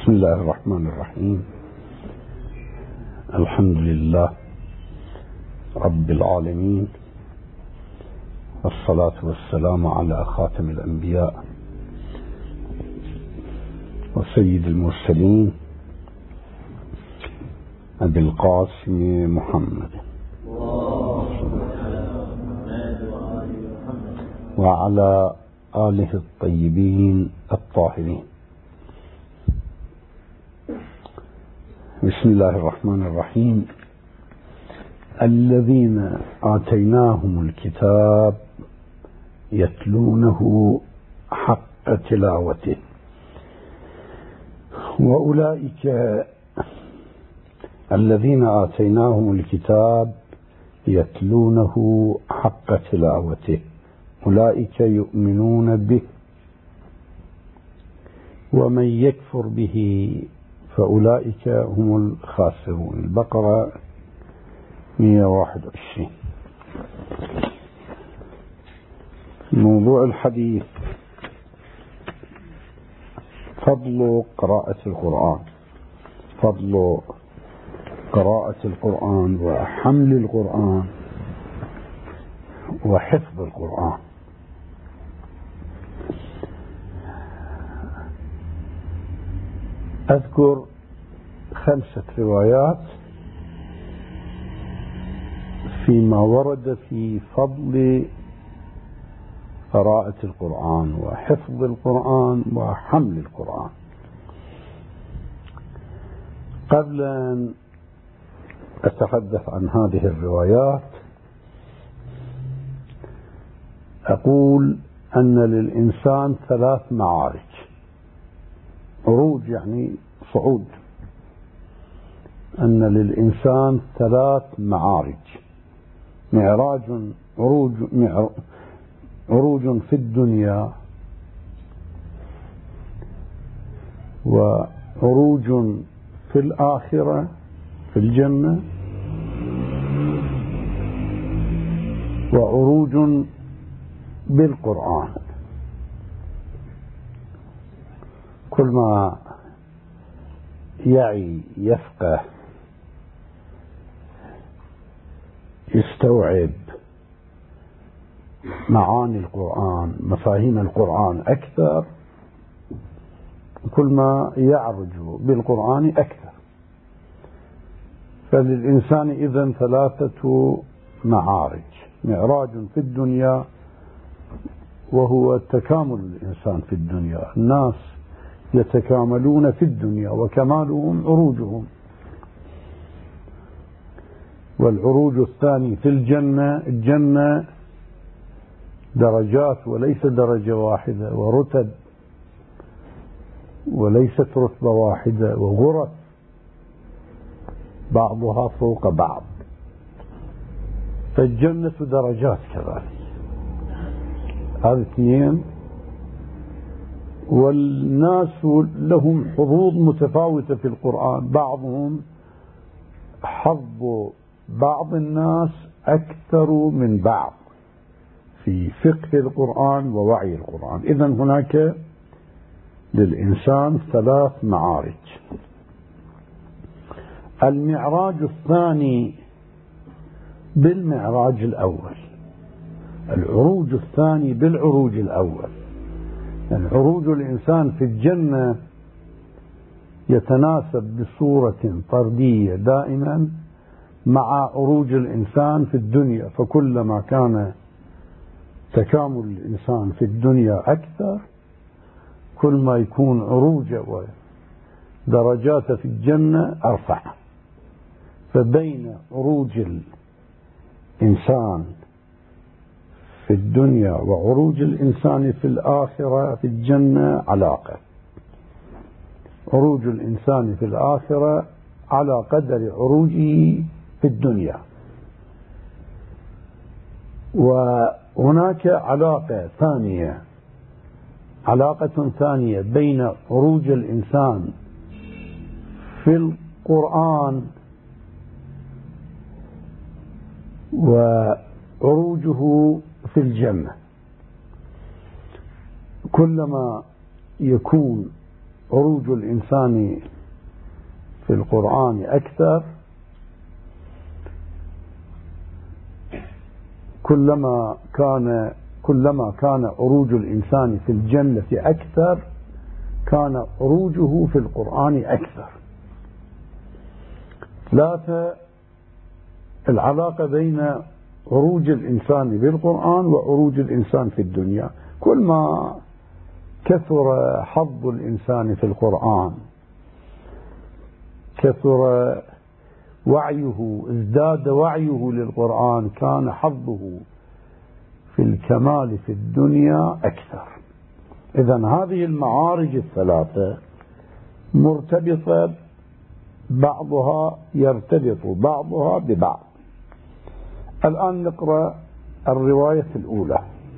بسم الله الرحمن الرحيم. الحمد لله رب العالمين، والصلاة والسلام على خاتم الأنبياء وسيد المرسلين أبي القاسم محمد وعلى آله الطيبين الطاهرين. بسم الله الرحمن الرحيم. الذين آتيناهم الكتاب يتلونه حق تلاوته وأولئك الذين آتيناهم الكتاب يتلونه حق تلاوته أولئك يؤمنون به ومن يكفر به فأولئك هم الخاسرون. البقرة 121. موضوع الحديث فضل قراءة القرآن، فضل قراءة القرآن وحمل القرآن وحفظ القرآن. أذكر 5 روايات فيما ورد في فضل قراءة القرآن وحفظ القرآن وحمل القرآن. قبل أن أتحدث عن هذه الروايات أقول أن للإنسان 3 معارج. عروج يعني صعود. أن للإنسان 3 معارج: معراج عروج في الدنيا، وعروج في الآخرة في الجنة، وعروج بالقرآن. كل ما يعي يفقه يستوعب معاني القرآن مفاهيم القرآن أكثر، كل ما يعرج بالقرآن أكثر. فللإنسان إذن 3 معارج: معراج في الدنيا وهو تكامل الإنسان في الدنيا، الناس يتكاملون في الدنيا وكمالهم عروجهم. والعروج الثاني في الجنة، الجنة درجات وليس درجة واحدة، ورتب وليست رتبة واحدة، وغرف بعضها فوق بعض. فالجنة درجات كذلك. هذه 2. والناس لهم حظوظ متفاوتة في القرآن، بعضهم حظ بعض الناس أكثر من بعض في فقه القرآن ووعي القرآن. إذن هناك للإنسان 3 معارج. المعراج الثاني بالمعراج الأول، العروج الثاني بالعروج الأول. يعني عروج الإنسان في الجنة يتناسب بصورة طردية دائما مع عروج الإنسان في الدنيا، فكلما كان تكامل الإنسان في الدنيا أكثر، كل ما يكون عروجه ودرجاته في الجنة أرفع. فبين عروج الإنسان في الدنيا وعروج الإنسان في الآخرة في الجنة علاقة. عروج الإنسان في الآخرة على قدر عروجه في الدنيا. وهناك علاقة ثانية بين عروج الإنسان في القرآن وعروجه في الجنة. كلما يكون عروج الإنسان في القرآن أكثر، كلما كان عروج الإنسان في الجنة أكثر كان عروجه في القرآن أكثر. 3 العلاقة بين عروج الإنسان بالقرآن وعروج الإنسان في الدنيا. كل ما كثر حظ الإنسان في القرآن، كثر وعيه، ازداد وعيه للقرآن، كان حظه في الكمال في الدنيا أكثر. إذن هذه المعارج الثلاثة مرتبطة، بعضها يرتبط بعضها ببعض. الآن نقرأ الرواية الأولى.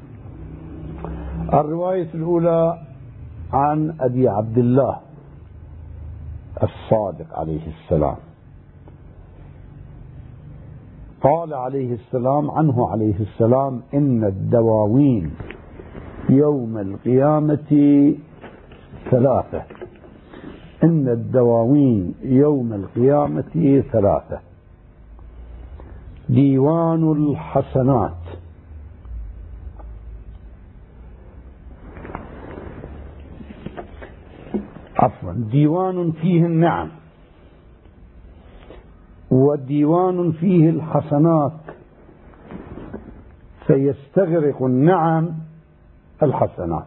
الرواية الأولى عن أبي عبد الله الصادق عليه السلام. قال عليه السلام عنه عليه السلام: إن الدواوين يوم القيامة 3. إن الدواوين يوم القيامة 3: ديوان الحسنات، ديوان فيه النعم، وديوان فيه الحسنات، فيستغرق النعم الحسنات،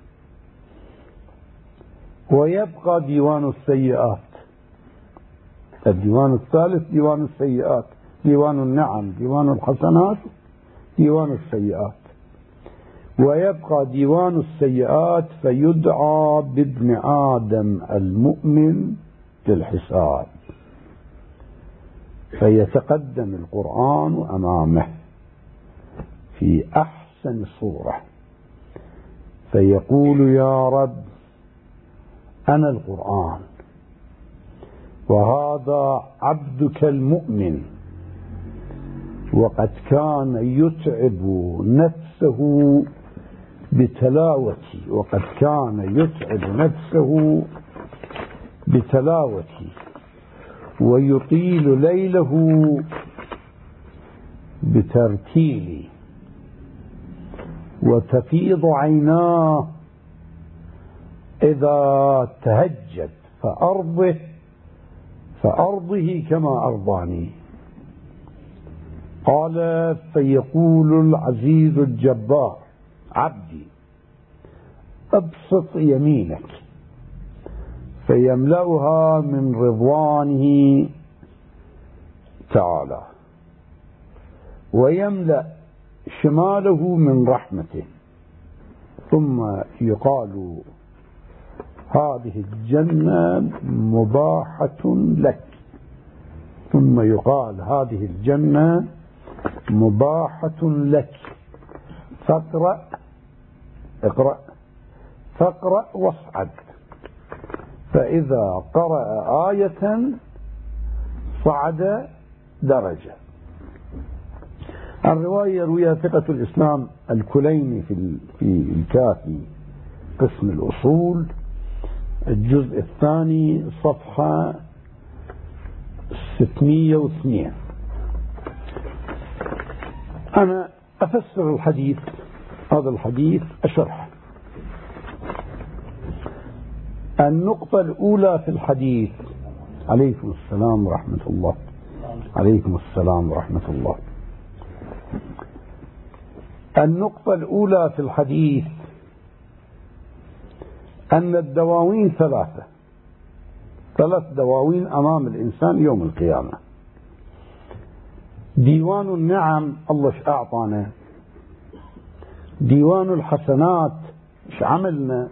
ويبقى ديوان السيئات. الديوان الثالث ديوان السيئات، ديوان النعم، ديوان الحسنات، ديوان السيئات، ويبقى ديوان السيئات، فيدعى بابن آدم المؤمن للحساب، فيتقدم القرآن أمامه في أحسن صورة، فيقول: يا رب أنا القرآن، وهذا عبدك المؤمن، وقد كان يتعب نفسه بتلاوتي، وقد كان يتعب نفسه بتلاوتي، ويطيل ليله بترتيلي، وتفيض عيناه إذا تهجد، فأرضه كما أرضاني. قال: فيقول العزيز الجبار: عبدي ابسط يمينك، فيملأها من رضوانه تعالى، ويملأ شماله من رحمته، ثم يقال: هذه الجنة مباحة لك، ثم يقال: هذه الجنة مباحة لك، فاقرأ، اقرأ، فاقرأ واصعد. فإذا قرأ آية صعد درجة. الرواية يرويها ثقة الإسلام الكليني في الكافي قسم الأصول، الجزء الثاني، صفحة 602. أنا أفسر الحديث، هذا الحديث أشرح. النقطة الأولى في الحديث، عليكم السلام ورحمة الله، عليكم السلام ورحمة الله. النقطة الأولى في الحديث أن الدواوين 3 دواوين أمام الإنسان يوم القيامة. ديوان النعم، الله ايش أعطانا؟ ديوان الحسنات، ايش عملنا؟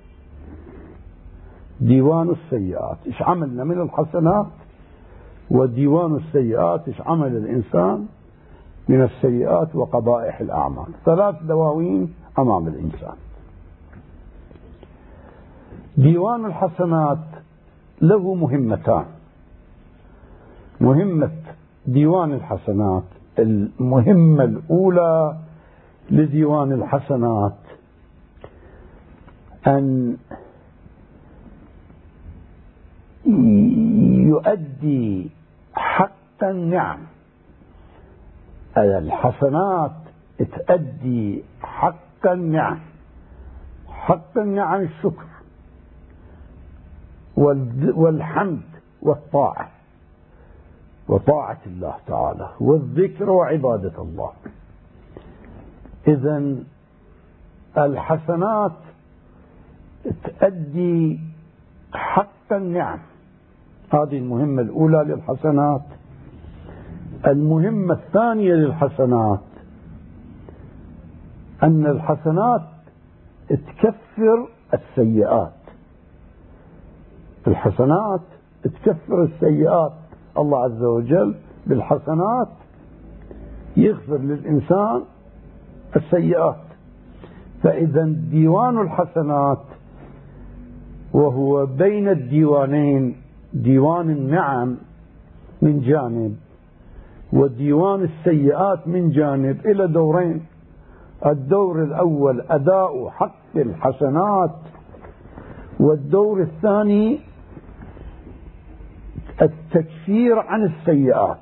ديوان السيئات، ايش عملنا من الحسنات؟ وديوان السيئات، ايش عمل الإنسان من السيئات وقبائح الأعمال. 3 دواوين أمام الإنسان. ديوان الحسنات له مهمتان. مهمة ديوان الحسنات، المهمة الأولى لديوان الحسنات أن يؤدي حق النعم، الحسنات تؤدي حق النعم. حق النعم الشكر والحمد والطاعة، وطاعة الله تعالى والذكر وعبادة الله. إذن الحسنات تؤدي حق النعم، هذه المهمة الأولى للحسنات. المهمة الثانية للحسنات أن الحسنات تكفر السيئات. الحسنات تكفر السيئات. الله عز وجل بالحسنات يغفر للإنسان السيئات. فإذا ديوان الحسنات وهو بين الديوانين، ديوان النعم من جانب وديوان السيئات من جانب، إلى دورين. الدور الأول أداء حق الحسنات، والدور الثاني التكفير عن السيئات.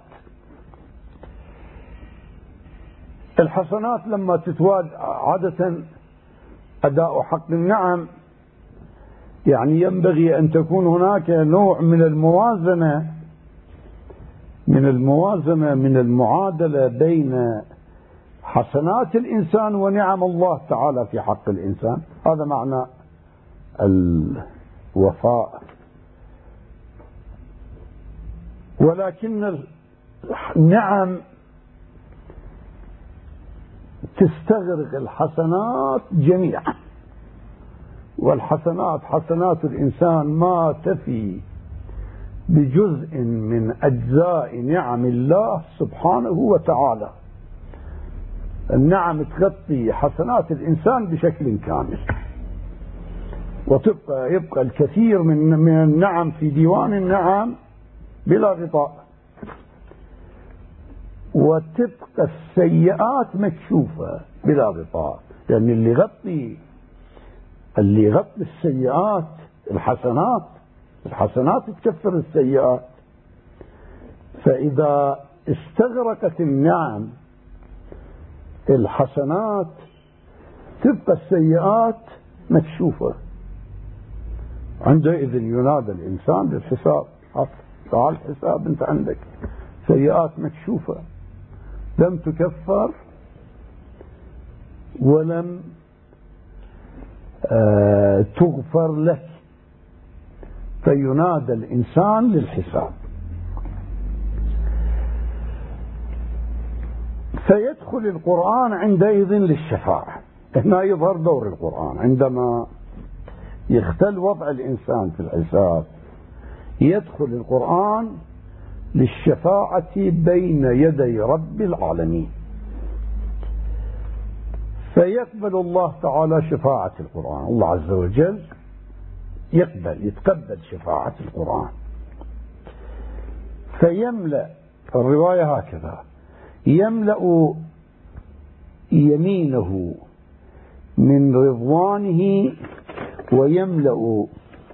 الحسنات لما تتواد عادة أداء حق النعم، يعني ينبغي أن تكون هناك نوع من الموازنة، من المعادلة بين حسنات الإنسان ونعم الله تعالى في حق الإنسان. هذا معنى الوفاء. ولكن النعم تستغرق الحسنات جميعا، والحسنات حسنات الإنسان ما تفي بجزء من أجزاء نعم الله سبحانه وتعالى. النعم تغطي حسنات الإنسان بشكل كامل، يبقى الكثير من النعم في ديوان النعم بلا غطاء، وتبقى السيئات مكشوفة بلا غطاء. لأن اللي يغطي السيئات الحسنات تكفر السيئات. فإذا استغرقت النعم الحسنات تبقى السيئات مكشوفة. عندئذ ينادى الإنسان للحساب، تعال حساب، أنت عندك سيئات مكشوفة لم تكفر ولم تغفر لك، فينادى الإنسان للحساب. فيدخل القرآن عندئذ للشفاعة. هنا يظهر دور القرآن عندما يختل وضع الإنسان في الحساب، يدخل القرآن للشفاعة بين يدي رب العالمين. فيقبل الله تعالى شفاعة القرآن. الله عز وجل يتقبل شفاعة القرآن، فيملأ، الرواية هكذا، يملأ يمينه من رضوانه ويملأ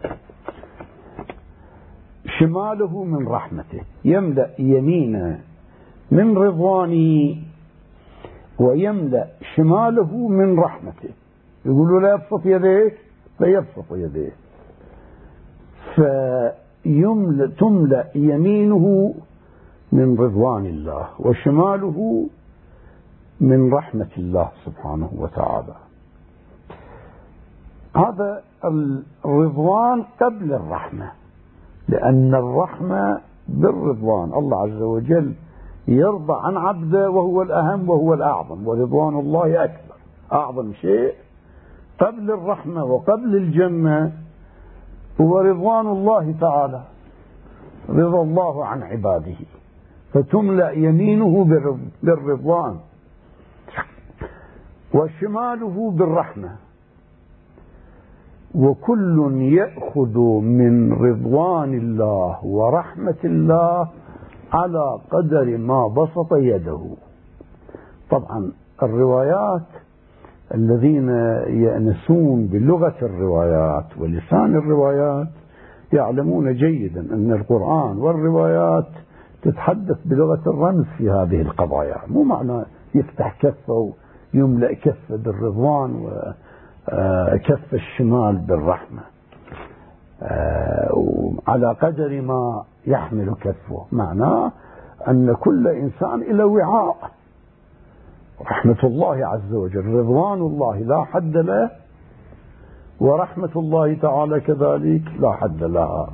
شماله من رحمته. يملأ يمينه من رضوانه ويملأ شماله من رحمته. يقولوا لا يبسط يديه فيبسط يديه، فتملأ يمينه من رضوان الله وشماله من رحمة الله سبحانه وتعالى. هذا الرضوان قبل الرحمة، لأن الرحمة بالرضوان. الله عز وجل يرضى عن عبده وهو الأهم وهو الأعظم، ورضوان الله أكبر، أعظم شيء قبل الرحمة وقبل الجنة هو رضوان الله تعالى، رضا الله عن عباده. فتملأ يمينه بالرضوان وشماله بالرحمة، وكل يأخذ من رضوان الله ورحمة الله على قدر ما بسط يده. طبعا الروايات، الذين يأنسون بلغة الروايات ولسان الروايات يعلمون جيدا أن القرآن والروايات تتحدث بلغة الرمز في هذه القضايا. مو معنى يفتح كفه ويملأ كفه بالرضوان وكف الشمال بالرحمة، على قدر ما يحمل كفه، معناه أن كل إنسان إلى وعاء. رحمة الله عز وجل، رضوان الله لا حد له، ورحمة الله تعالى كذلك لا حد لها.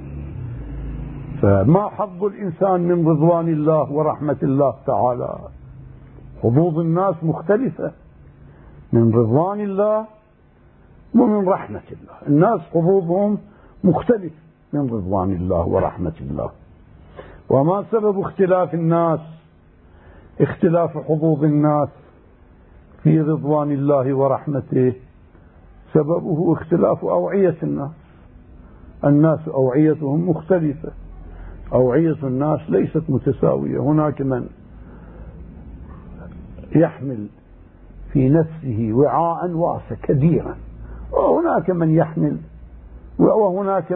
فما حظ الإنسان من رضوان الله ورحمة الله تعالى؟ حظوظ الناس مختلفة من رضوان الله ومن رحمة الله. الناس حظوظهم مختلف من رضوان الله ورحمة الله. وما سبب اختلاف الناس، اختلاف حظوظ الناس في رضوان الله ورحمته؟ سببه اختلاف أوعية الناس. الناس أوعيتهم مختلفة، أوعية الناس ليست متساوية. هناك من يحمل في نفسه وعاء واسع كبيرا، وهناك من يحمل، وهناك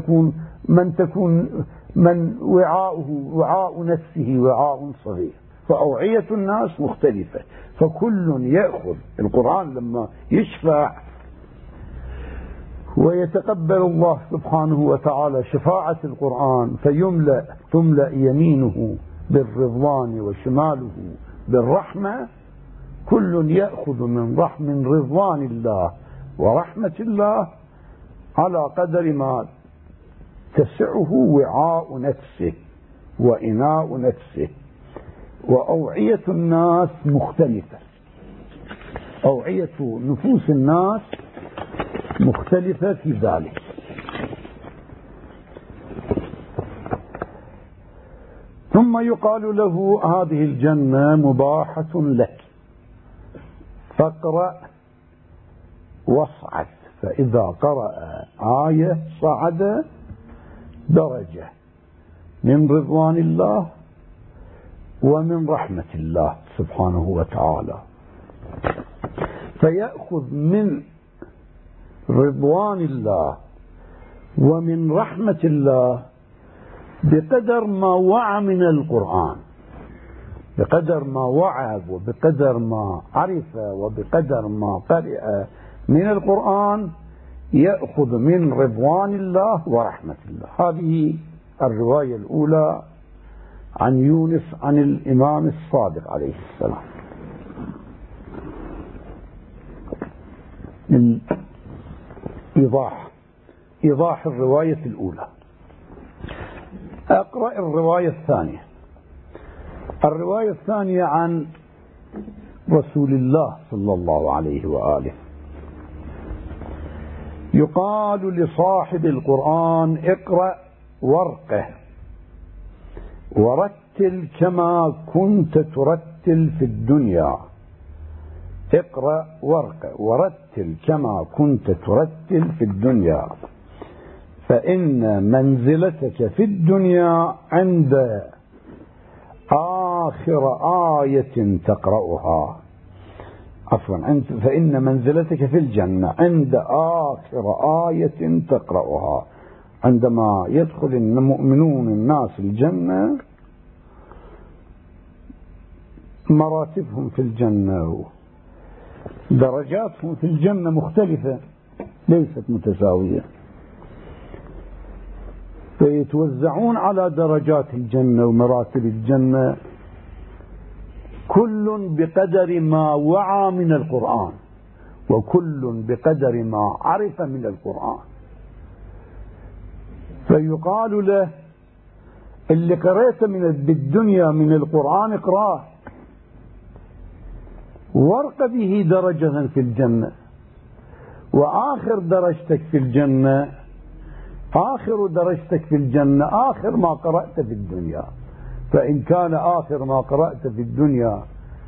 من وعاء نفسه وعاء صغير. فأوعية الناس مختلفة، فكل يأخذ. القرآن لما يشفع ويتقبل الله سبحانه وتعالى شفاعة القرآن تملأ يمينه بالرضوان وشماله بالرحمة، كل يأخذ من رضوان الله ورحمة الله على قدر ما تسعه وعاء نفسه وإناء نفسه. وأوعية الناس مختلفة، أوعية نفوس الناس مختلفة في ذلك. ثم يقال له: هذه الجنة مباحة لك، فاقرأ واصعد. فإذا قرأ آية صعد درجة من رضوان الله ومن رحمة الله سبحانه وتعالى. فيأخذ من رضوان الله ومن رحمة الله بقدر ما وعى من القرآن، بقدر ما وعى وبقدر ما عرف وبقدر ما قرأ من القرآن، يأخذ من رضوان الله ورحمة الله. هذه الرواية الأولى عن يونس عن الإمام الصادق عليه السلام. إيضاح الرواية الأولى. أقرأ الرواية الثانية. الرواية الثانية عن رسول الله صلى الله عليه وآله. يقال لصاحب القرآن: اقرأ وارقه ورتل كما كنت ترتل في الدنيا. اقرأ وارقه ورتل كما كنت ترتل في الدنيا، فإن منزلتك في الدنيا عند آخر آية تقرأها. فإن منزلتك في الجنة عند آخر آية تقرأها. عندما يدخل المؤمنون الناس الجنة، مراتبهم في الجنة درجاتهم في الجنة مختلفة، ليست متساوية، فيتوزعون على درجات الجنة ومراتب الجنة، كل بقدر ما وعى من القرآن وكل بقدر ما عرف من القرآن. فيقال له: اللي قرأت بالدنيا من القرآن اقرأه وارق به درجة في الجنة، وآخر درجتك في الجنة، آخر درجتك في الجنة آخر ما قرأت في الدنيا. فإن كان آخر ما قرأت في الدنيا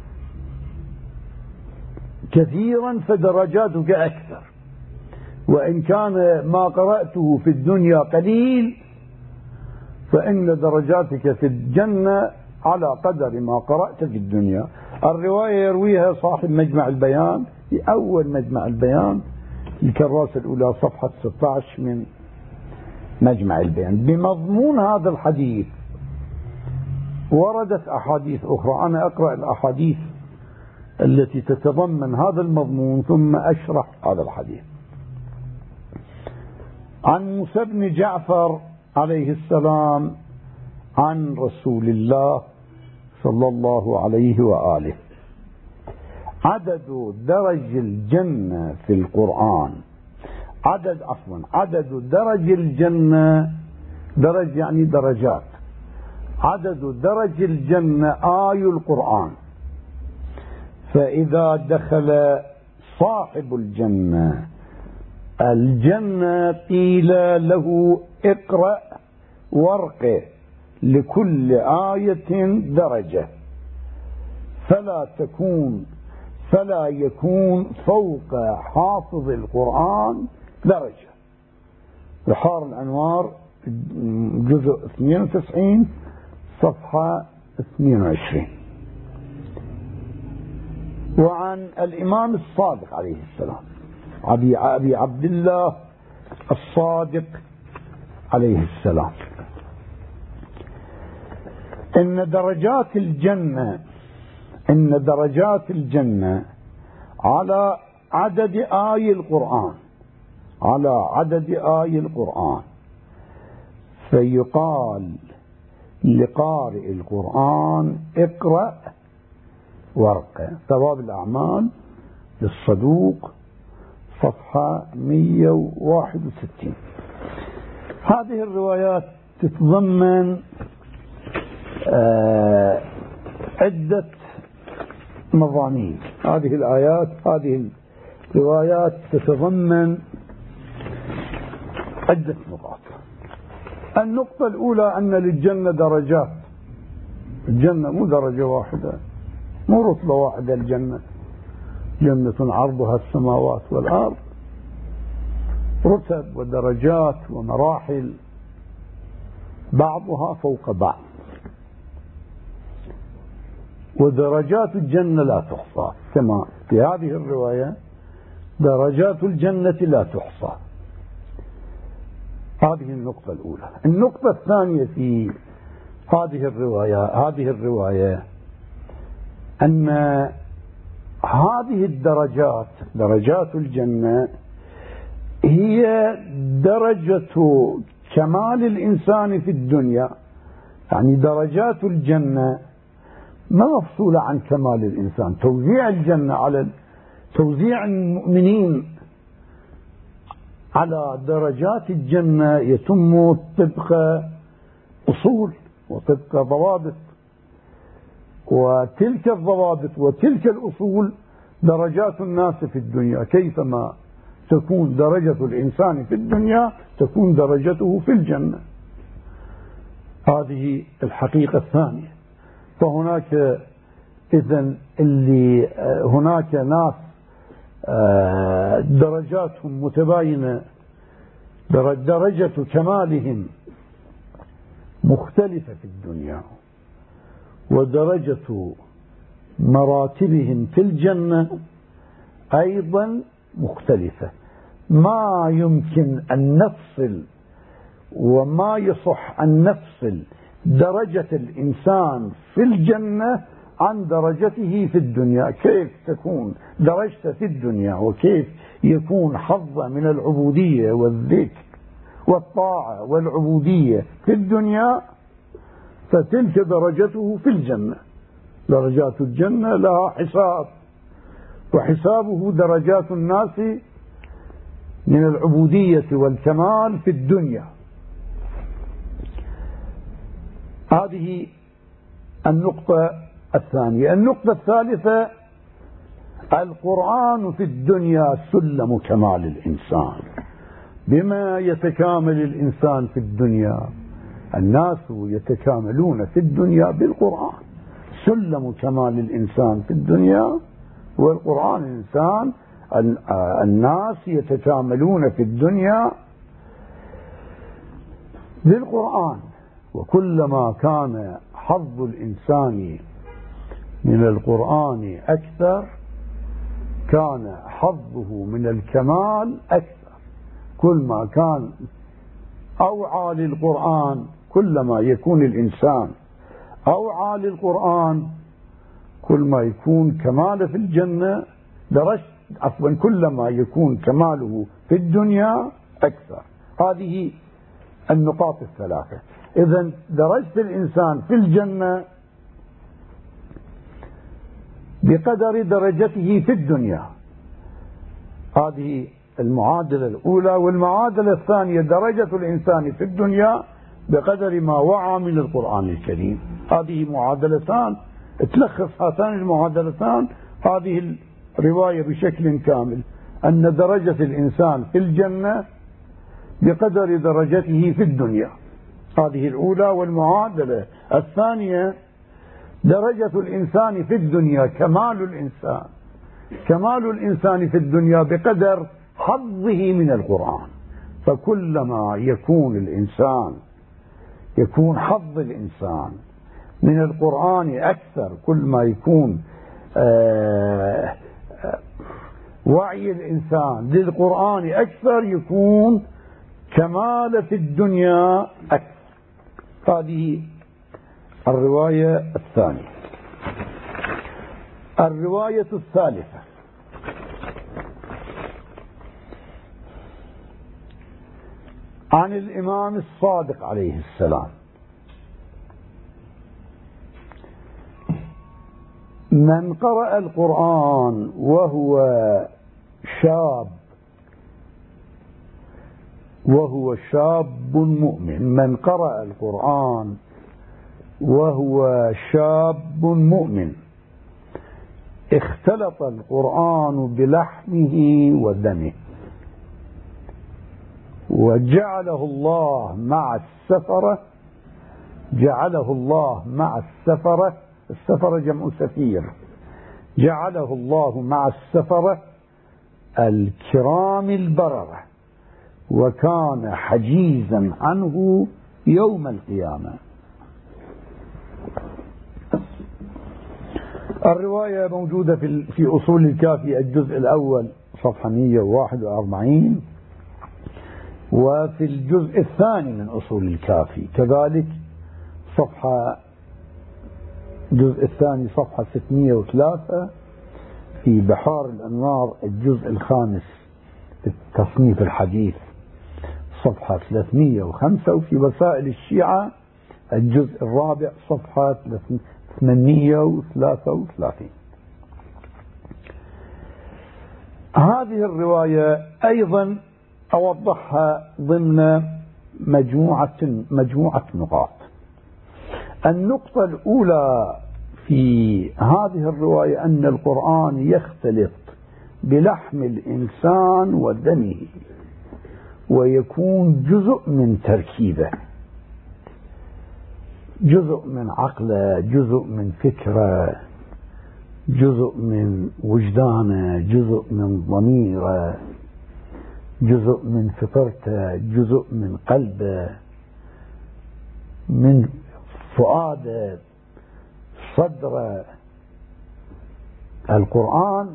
كثيرا فدرجاتك أكثر، وإن كان ما قرأته في الدنيا قليل فإن درجاتك في الجنة على قدر ما قرأت في الدنيا. الرواية يرويها صاحب مجمع البيان في أول مجمع البيان، الكراسة الأولى صفحة 16 من مجمع البيان. بمضمون هذا الحديث وردت أحاديث أخرى، أنا أقرأ الأحاديث التي تتضمن هذا المضمون ثم أشرح هذا الحديث. عن موسى بن جعفر عليه السلام عن رسول الله صلى الله عليه وآله: عدد درج الجنة في القرآن، عدد درج الجنة، درج يعني درجات، عدد درج الجنة آي القرآن. فإذا دخل صاحب الجنة قيل له: اقرأ وارق، لكل آية درجة، فلا يكون فوق حافظ القرآن درجة. بحار الأنوار جزء 92 صفحة 22. وعن الإمام الصادق عليه السلام أبي عبد الله الصادق عليه السلام: إن درجات الجنة على عدد آي القرآن، فيقال لقارئ القرآن: اقرأ وارق. ثواب الأعمال للصدوق صفحة 161. هذه الروايات تتضمن عدة مضامين. هذه الروايات تتضمن عدة نقاط. النقطة الأولى أن للجنة درجات. الجنة مو درجة واحدة، مو رتبة واحدة. الجنة جنة عرضها السماوات والأرض، رتب ودرجات ومراحل بعضها فوق بعض. ودرجات الجنة لا تحصى، كما في هذه الرواية درجات الجنة لا تحصى. هذه النقطة الأولى. النقطة الثانية في هذه الرواية أن هذه الدرجات، درجات الجنة، هي درجة كمال الإنسان في الدنيا. يعني درجات الجنة ما مفصولة عن كمال الإنسان. توزيع الجنة على توزيع المؤمنين على درجات الجنة يتم طبق أصول وطبق ضوابط، وتلك الضوابط وتلك الأصول درجات الناس في الدنيا. كيفما تكون درجة الإنسان في الدنيا تكون درجته في الجنة. هذه الحقيقة الثانية. فهناك هناك ناس درجاتهم متباينة، درجة كمالهم مختلفة في الدنيا، ودرجة مراتبهم في الجنة أيضا مختلفة. ما يمكن أن نفصل وما يصح أن نفصل درجة الإنسان في الجنة عن درجته في الدنيا. كيف تكون درجته في الدنيا وكيف يكون حظه من العبودية والذكر والطاعة والعبودية في الدنيا، فتلك درجته في الجنة. درجات الجنة لها حساب، وحسابه درجات الناس من العبودية والكمال في الدنيا. هذه النقطة الثانية. النقطة الثالثة: القرآن في الدنيا سلم كمال الإنسان. بما يتكامل الإنسان في الدنيا؟ الناس يتكاملون في الدنيا بالقرآن. سلم كمال الإنسان في الدنيا والقرآن. الناس يتكاملون في الدنيا بالقرآن. وكلما كان حظ الإنسان من القرآن أكثر كان حظه من الكمال أكثر. كل ما كان أوعى للقرآن، كلما يكون الإنسان أوعى للقرآن كل ما يكون كماله في الجنة كلما يكون كماله في الدنيا أكثر. هذه النقاط الثلاثة. إذن درجة الإنسان في الجنة بقدر درجته في الدنيا، هذه المعادلة الأولى. والمعادلة الثانية درجة الإنسان في الدنيا بقدر ما وعى من القرآن الكريم. هذه معادلتان تلخص هاتان المعادلتان هذه الرواية بشكل كامل، أن درجة الإنسان في الجنة بقدر درجته في الدنيا، هذه الأولى. والمعادلة الثانية درجة الإنسان في الدنيا، كمال الإنسان في الدنيا بقدر حظه من القرآن. فكلما يكون حظ الإنسان من القرآن أكثر، كل ما يكون وعي الإنسان للقرآن أكثر، يكون كمال في الدنيا أكثر. هذه الرواية الثانية. الرواية الثالثة عن الإمام الصادق عليه السلام: من قرأ القرآن وهو شاب مؤمن، من قرأ القرآن وهو شاب مؤمن اختلط القرآن بلحمه ودمه وجعله الله مع السفرة، السفرة جمع سفير، جعله الله مع السفرة الكرام البررة، وكان حجيزا عنه يوم القيامة. الرواية موجودة في أصول الكافي الجزء الأول صفحة 141، وفي الجزء الثاني من أصول الكافي كذلك الجزء الثاني صفحة 603، في بحار الأنوار الجزء الخامس في تصنيف الحديث صفحة 305، وفي وسائل الشيعة الجزء الرابع صفحة 833. هذه الرواية أيضا أوضحها ضمن مجموعة نقاط. النقطة الأولى في هذه الرواية أن القرآن يختلط بلحم الإنسان ودمه، ويكون جزء من تركيبه، جزء من عقله، جزء من فكره، جزء من وجدانه، جزء من ضميره، جزء من فطرته، جزء من قلبه، من فؤاده، صدره. القرآن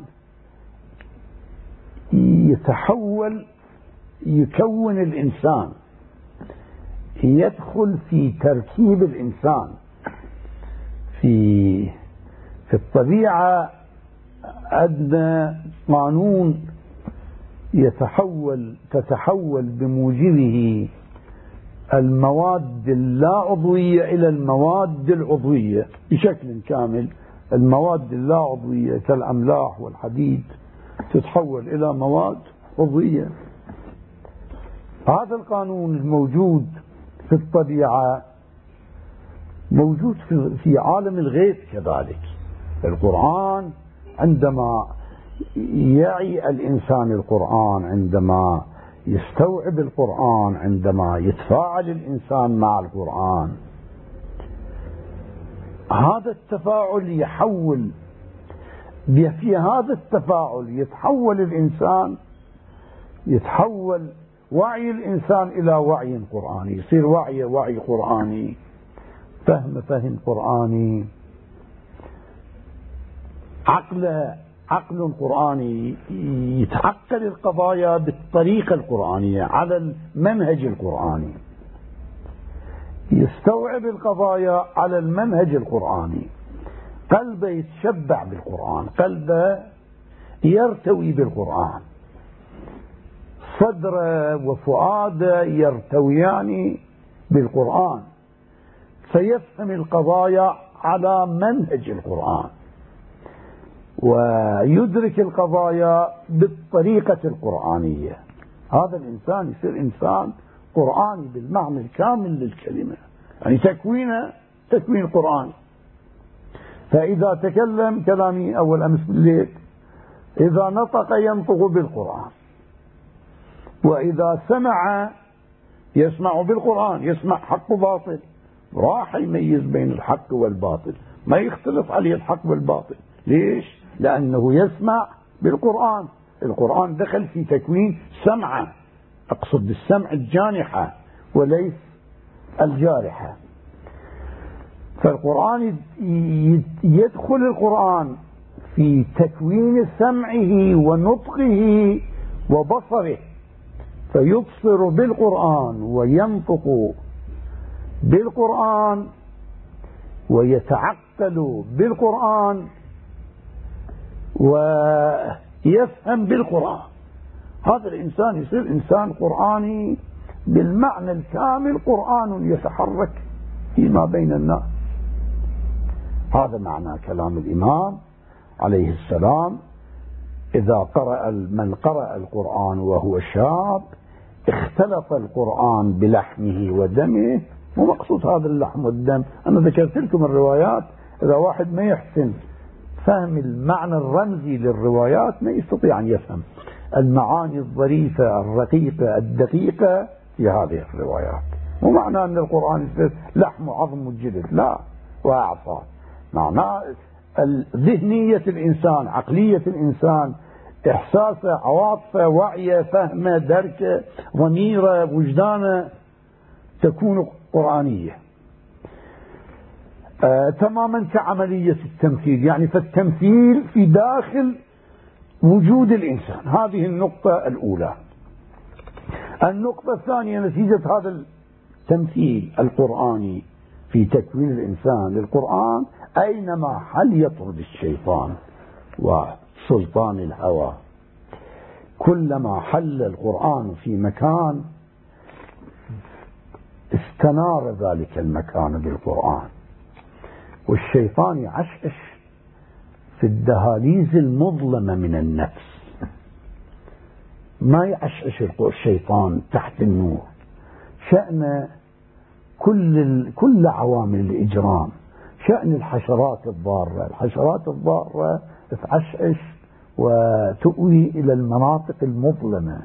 يكون الإنسان، يدخل في تركيب الإنسان. في الطبيعة عندنا قانون تتحول بموجبه المواد اللا عضوية إلى المواد العضوية بشكل كامل. المواد اللا عضوية كالأملاح والحديد تتحول إلى مواد عضوية. هذا القانون الموجود في الطبيعة موجود في عالم الغيب كذلك. القرآن عندما يعي الإنسان القرآن، عندما يستوعب القرآن، عندما يتفاعل الإنسان مع القرآن، هذا التفاعل في هذا التفاعل يتحول الإنسان، يتحول وعي الإنسان إلى وعي قرآني، يصير وعي قرآني، فهم قرآني، عقل قرآني، يتعقل القضايا بالطريقة القرآنية على المنهج القرآني. يستوعب القضايا على المنهج القرآني، قلبه يتشبع بالقرآن، قلبه يرتوي بالقرآن، صدره وفؤاده يرتويان بالقرآن، فيفهم القضايا على منهج القرآن ويدرك القضايا بالطريقة القرآنية. هذا الإنسان يصير إنسان قرآني بالمعنى الكامل للكلمة، يعني تكوينه تكوين قرآني. فإذا تكلم كلامي أول أمس بالليل، إذا نطق ينطق بالقرآن، وإذا سمع يسمع بالقرآن، يسمع حق وباطل، راح يميز بين الحق والباطل، ما يختلط عليه الحق والباطل. ليش؟ لأنه يسمع بالقرآن. القرآن دخل في تكوين سمعه، أقصد بالسمع الجانحة وليس الجارحة. فالقرآن يدخل القرآن في تكوين سمعه ونطقه وبصره، فيبصر بالقرآن وينطق بالقرآن ويتعقل بالقرآن ويفهم بالقرآن. هذا الإنسان يصير إنسان قرآني بالمعنى الكامل، قرآن يتحرك فيما بين الناس. هذا معنى كلام الإمام عليه السلام: إذا قرأ من قرأ القرآن وهو شاب اختلط القرآن بلحمه ودمه. مو مقصود هذا اللحم والدم، أنا ذكرت لكم الروايات. إذا واحد ما يحسن فهم المعنى الرمزي للروايات ما يستطيع أن يفهم المعاني الظريفة الرقيقة الدقيقة في هذه الروايات. مو معناه أن القرآن يصير لحم وعظم وجلد، لا، وأعصاب. معناه ذهنية الإنسان، عقلية الإنسان، إحساسه، عواطفه، وعيه، فهمه، دركه، ضميره، وجدانه تكون قرآنية. تماما كعملية التمثيل، يعني فالتمثيل في داخل وجود الإنسان. هذه النقطة الأولى. النقطة الثانية: نتيجة هذا التمثيل القرآني في تكوين الإنسان للقرآن، أينما حل يطرد الشيطان وسلطان الهوى. كلما حل القرآن في مكان استنار ذلك المكان بالقرآن، والشيطان يعشش في الدهاليز المظلمة من النفس. ما يعشش الشيطان تحت النور. شأن كل عوامل الإجرام، شأن الحشرات الضارة. الحشرات الضارة تعشش وتؤوي إلى المناطق المظلمة.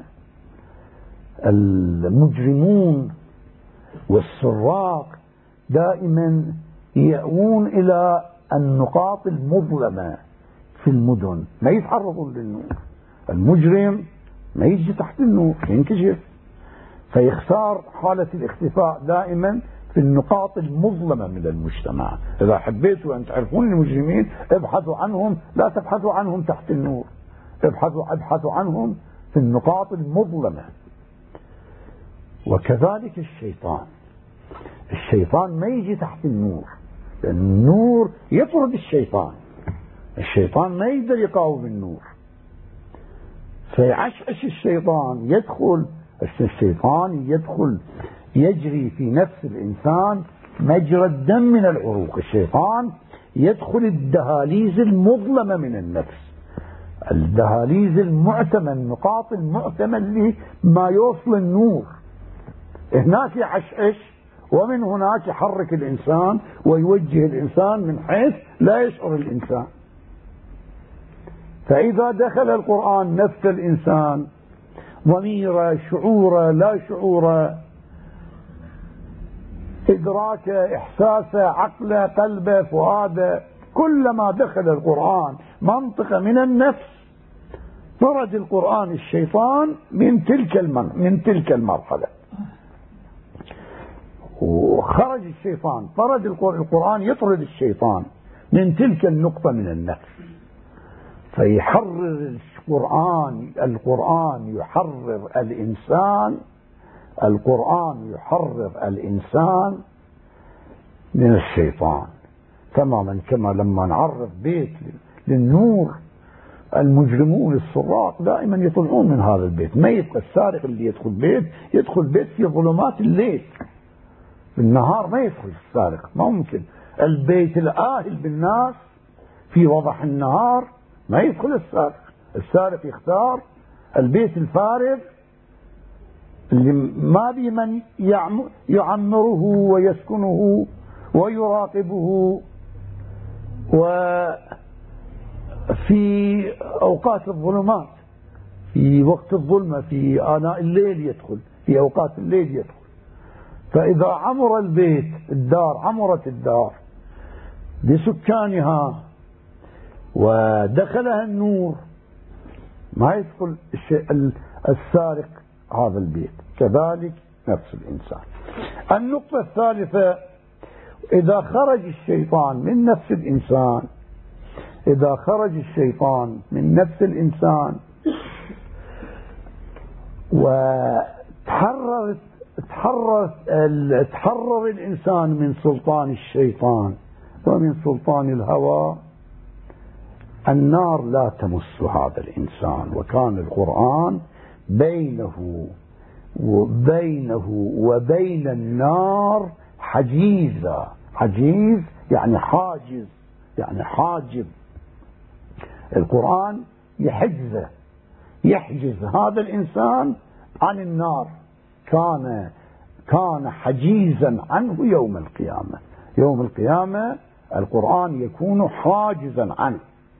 المجرمون والسراق دائما يأوون إلى النقاط المظلمة في المدن، ما يتعرضون للنور. المجرم ما يجي تحت النور، ينكشف، فيختار حالة الاختفاء دائما في النقاط المظلمة من المجتمع. إذا حبيتوا أن تعرفون المجرمين ابحثوا عنهم، لا تبحثوا عنهم تحت النور، ابحثوا عنهم في النقاط المظلمة. وكذلك الشيطان ما يجي تحت النور، لأن النور يطرد الشيطان ما يقدر يقاوم النور، فيعشعش الشيطان يدخل يجري في نفس الإنسان مجرى الدم من العروق. الشيطان يدخل الدهاليز المظلمة من النفس، الدهاليز المعتمة، النقاط المعتمة اللي ما يوصل النور، هناك يعشعش، ومن هناك يحرك الإنسان ويوجه الإنسان من حيث لا يشعر الإنسان. فإذا دخل القرآن نفس الإنسان، ضميره، شعوره، لا شعوره، إدراكه، إحساسه، عقله، قلبه، فؤاده، كلما دخل القرآن منطقة من النفس طرد القرآن الشيطان من تلك المرحلة، وخرج الشيطان، طرد القرآن يطرد الشيطان من تلك النقطة من النفس. فيحرر القرآن يحرر الإنسان من الشيطان تماما، كما لما نعرف بيت للنور المجرمون السراق دائما يطلعون من هذا البيت، ما يبقى السارق اللي يدخل بيت في ظلمات الليل، بالنهار ما يدخل السارق، ما ممكن. البيت الآهل بالناس في وضح النهار ما يدخل السارق يختار البيت الفارغ اللي ما بي من يعمره ويسكنه ويراقبه، وفي أوقات الظلمات، في وقت الظلمة، في آناء الليل يدخل، في أوقات الليل يدخل. فإذا عمر البيت، عمرت الدار بسكانها ودخلها النور، ما يدخل السارق هذا البيت. كذلك نفس الإنسان. النقطة الثالثة: إذا خرج الشيطان من نفس الإنسان وتحرر الإنسان من سلطان الشيطان ومن سلطان الهوى، النار لا تمس هذا الإنسان. وكان القرآن بينه وبين النار حجيزا. حجيز يعني حاجز، يعني حاجب. القرآن يحجز هذا الإنسان عن النار، كان حجيزا عنه يوم القيامة. يوم القيامة القرآن يكون حاجزا عنه.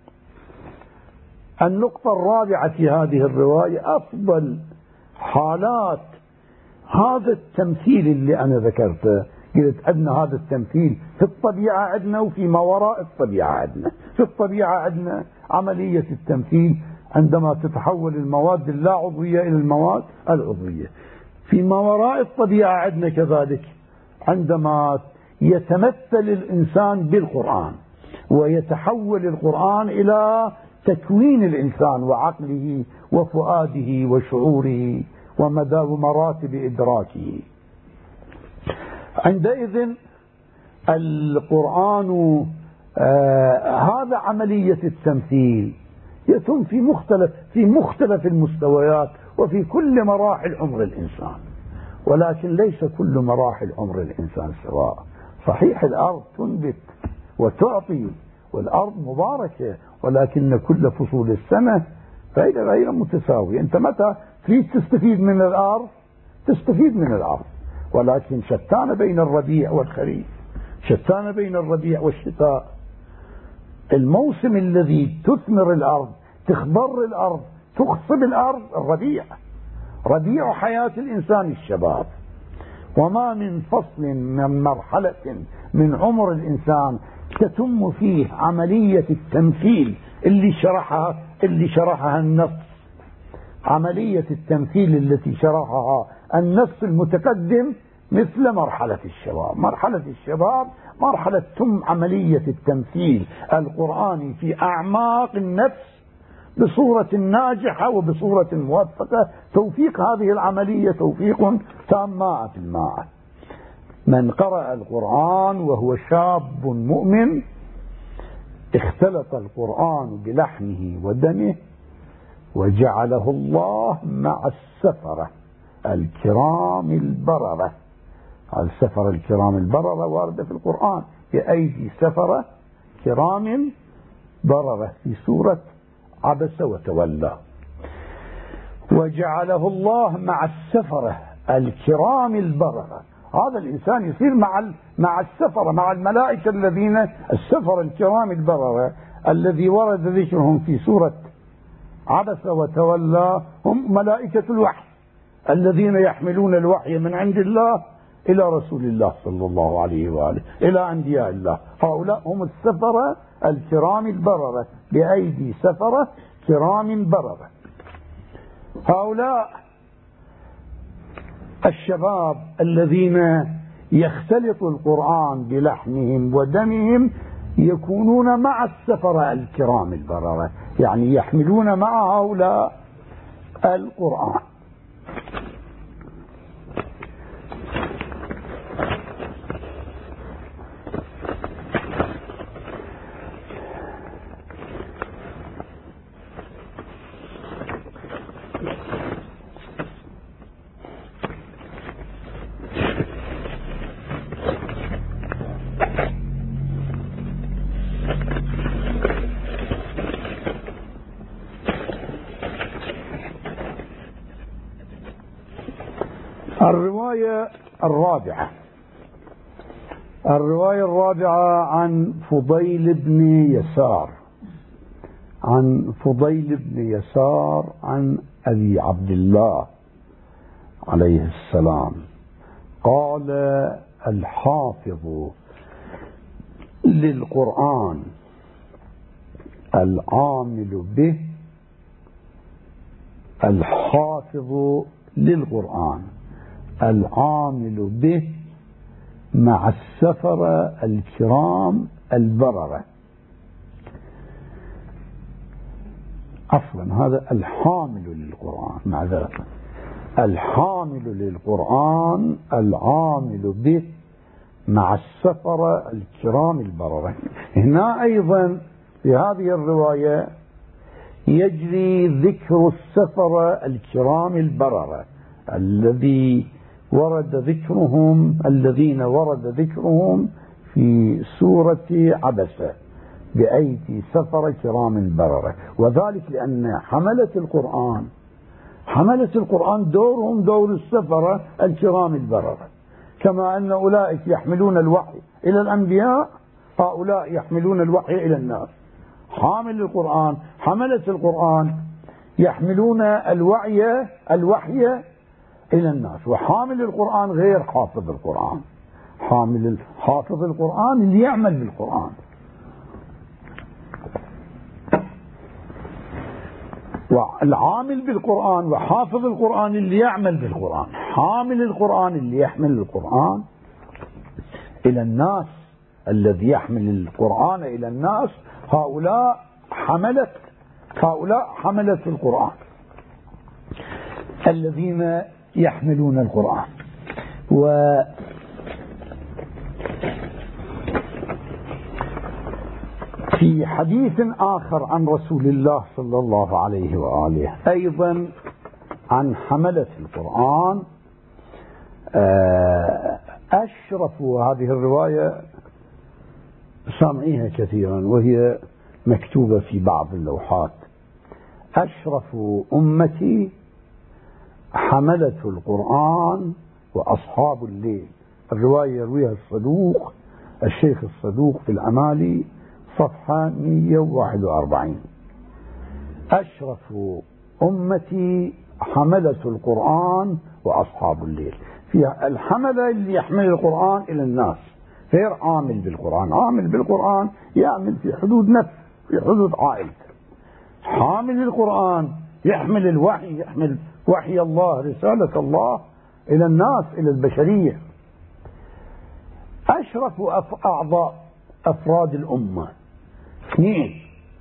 النقطة الرابعة في هذه الرواية: أفضل حالات هذا التمثيل اللي أنا ذكرته. قلت أن هذا التمثيل في الطبيعة عندنا وفي ما وراء الطبيعة عندنا. في الطبيعة عندنا عملية التمثيل عندما تتحول المواد اللا عضوية إلى المواد العضوية. في ما وراء الطبيعة عندنا كذلك عندما يتمثل الإنسان بالقرآن ويتحول القرآن إلى تكوين الإنسان وعقله وفؤاده وشعوره ومراتب إدراكه. عندئذ القرآن هذا عملية التمثيل يتم في مختلف المستويات وفي كل مراحل عمر الإنسان، ولكن ليس كل مراحل عمر الإنسان سواء. صحيح الأرض تنبت وتعطي والأرض مباركة، ولكن كل فصول السنة غير متساوية. أنت متى تريد تستفيد من الأرض تستفيد من الأرض، ولكن شتان بين الربيع والخريف، شتان بين الربيع والشتاء. الموسم الذي تثمر الأرض، تخضر الأرض، تخصب الأرض الربيع. ربيع حياة الإنسان الشباب. وما من فصل من مرحلة من عمر الإنسان تتم فيه عملية التمثيل اللي شرحها النص. عملية التمثيل التي شرحها النص المتقدم مثل مرحلة الشباب. مرحلة الشباب مرحلة تم عملية التمثيل القرآني في أعماق النفس بصورة ناجحة وبصورة موفقة. توفيق هذه العملية توفيق تام 100%. من قرأ القرآن وهو شاب مؤمن اختلط القرآن بلحمه ودمه وجعله الله مع السفرة الكرام البررة. السفرة الكرام البررة واردة في القرآن بأيدي سفرة كرام بررة في سورة عبس وتولى. وجعله الله مع السفرة الكرام البررة. هذا الإنسان يصير مع السفرة، مع الملائكة الذين السفرة الكرام البررة الذي ورد ذكرهم في سورة عبس وتولى هم ملائكة الوحي الذين يحملون الوحي من عند الله إلى رسول الله صلى الله عليه وآله إلى أنبياء الله. هؤلاء هم السفرة الكرام البررة بأيدي سفرة كرام بررة. هؤلاء الشباب الذين يختلط القرآن بلحمهم ودمهم يكونون مع السفرة الكرام البررة، يعني يحملون مع هؤلاء القرآن. الرواية الرابعة عن فضيل بن يسار، عن أبي عبد الله عليه السلام قال: الحافظ للقرآن العامل به، الحافظ للقرآن العامل به مع السفرة الكرام البررة. عفوا، هذا الحامل للقرآن، معذرة، الحامل للقرآن العامل به مع السفرة الكرام البررة. هنا أيضا في هذه الرواية يجري ذكر السفرة الكرام البررة الذين ورد ذكرهم في سورة عبسة بأيدي سفرة كرام بررة، وذلك لأن حملة القرآن دورهم دور السفرة الكرام البررة، كما أن أولئك يحملون الوحي إلى الأنبياء، هؤلاء يحملون الوحي إلى الناس. حملة القرآن يحملون الوحي إلى الناس، وحامل القرآن غير حافظ القرآن. حافظ القرآن اللي يعمل بالقرآن، والعامل بالقرآن وحافظ القرآن اللي يعمل بالقرآن. حامل القرآن اللي يحمل القرآن إلى الناس، الذي يحمل القرآن إلى الناس، هؤلاء حملة القرآن الذين يحملون القرآن. وفي حديث آخر عن رسول الله صلى الله عليه وآله أيضا عن حملة القرآن أشرف، هذه الرواية سامعيها كثيرا وهي مكتوبة في بعض اللوحات: أشرف أمتي حملة القرآن وأصحاب الليل. الرواية يرويها الشيخ الصدوق في الأمالي صفحة 141. أشرف أمتي حملة القرآن وأصحاب الليل. فيها الحملة اللي يحمل القرآن إلى الناس، غير عامل بالقرآن. عامل بالقرآن يعمل في حدود نفسه، في حدود عائلته. حامل القرآن يحمل الوحي، يحمل وحي الله، رسالة الله إلى الناس، إلى البشرية. أشرف أعضاء أفراد الأمة 2: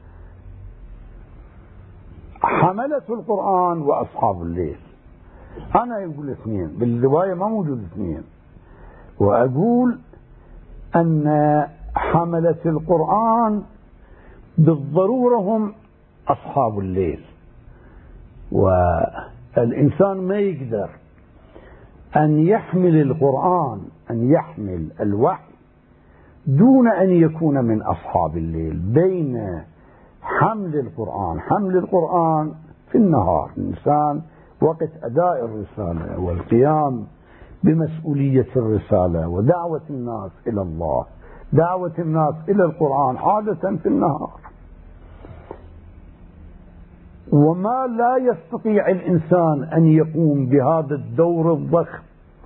حملة القرآن وأصحاب الليل. أنا يقول 2، بالرواية ما موجود 2، وأقول أن حملة القرآن بالضرورة هم أصحاب الليل. والإنسان ما يقدر أن يحمل القرآن، أن يحمل الوحي دون أن يكون من أصحاب الليل. بين حمل القرآن في النهار، الإنسان وقت أداء الرسالة والقيام بمسؤولية الرسالة ودعوة الناس إلى الله، دعوة الناس إلى القرآن عادة في النهار. وما لا يستطيع الإنسان أن يقوم بهذا الدور الضخم،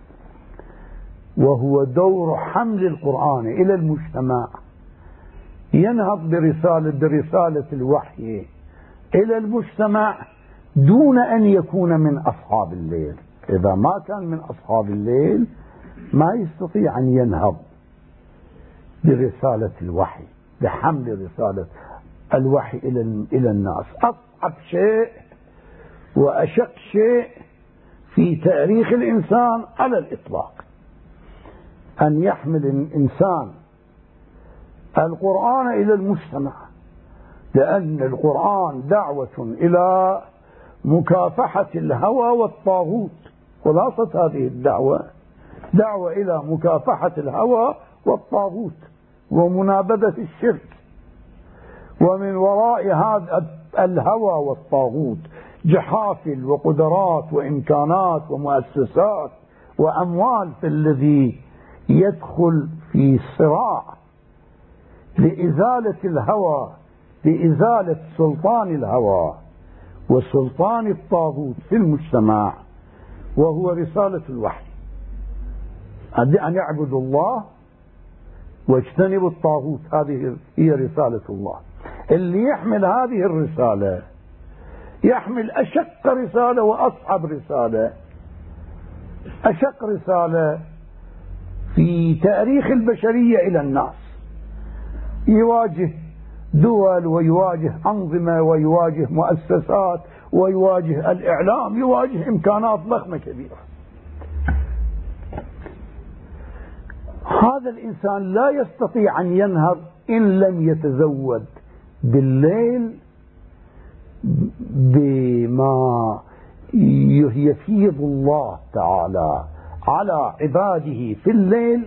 وهو دور حمل القرآن إلى المجتمع، ينهض برسالة الوحي إلى المجتمع دون أن يكون من أصحاب الليل. إذا ما كان من أصحاب الليل ما يستطيع أن ينهض برسالة الوحي، بحمل رسالة الوحي إلى الناس. أصعب شيء وأشق شيء في تاريخ الإنسان على الإطلاق أن يحمل الإنسان القرآن إلى المجتمع، لأن القرآن دعوة إلى مكافحة الهوى والطاغوت. خلاصة هذه الدعوة دعوة إلى مكافحة الهوى والطاغوت ومنابذة الشرك. ومن وراء هذا الهوى والطاغوت جحافل وقدرات وإمكانات ومؤسسات وأموال في الذي يدخل في صراع لإزالة الهوى، لإزالة سلطان الهوى وسلطان الطاغوت في المجتمع، وهو رسالة الوحي، أن يعبدوا الله واجتنبوا الطاغوت. هذه هي رسالة الله. اللي يحمل هذه الرسالة يحمل أشق رسالة وأصعب رسالة. أشق رسالة في تاريخ البشرية إلى الناس، يواجه دول ويواجه أنظمة ويواجه مؤسسات ويواجه الإعلام، يواجه إمكانات ضخمة كبيرة. هذا الإنسان لا يستطيع أن ينهض إن لم يتزود بالليل بما يفيض الله تعالى على عباده في الليل